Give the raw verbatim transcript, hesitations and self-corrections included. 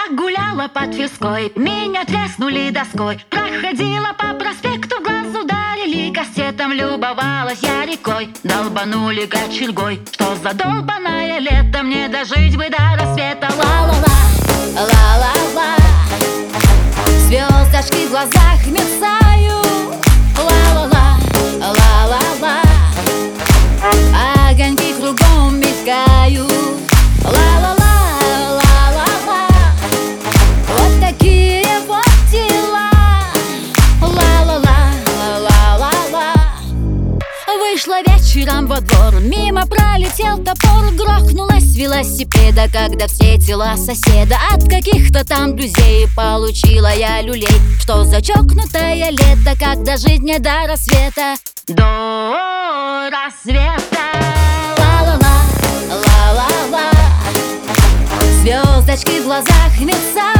гуляла по Тверской, меня треснули доской. Проходила по проспекту, в глаз ударили кастетом. Любовалась я рекой, долбанули кочергой. Что за долбаное лето, мне дожить бы до рассвета. Ла-ла-ла, ла-ла-ла, звездочки в глазах мерцают. Ла-ла-ла, ла-ла-ла, огоньки кругом мелькают. Ла-ла-ла, ла-ла-ла, вот такие вот дела. Ла-ла-ла, ла-ла-ла. Вышла вечером во двор, мимо пролетел топор. Грохнулась с велосипеда, когда встретила соседа. От каких-то там друзей получила я люлей. Что за чокнутое лето, когда жизнь не до рассвета. До рассвета. Ла-ла-ла, ла-ла-ла, звездочки в глазах мерцают.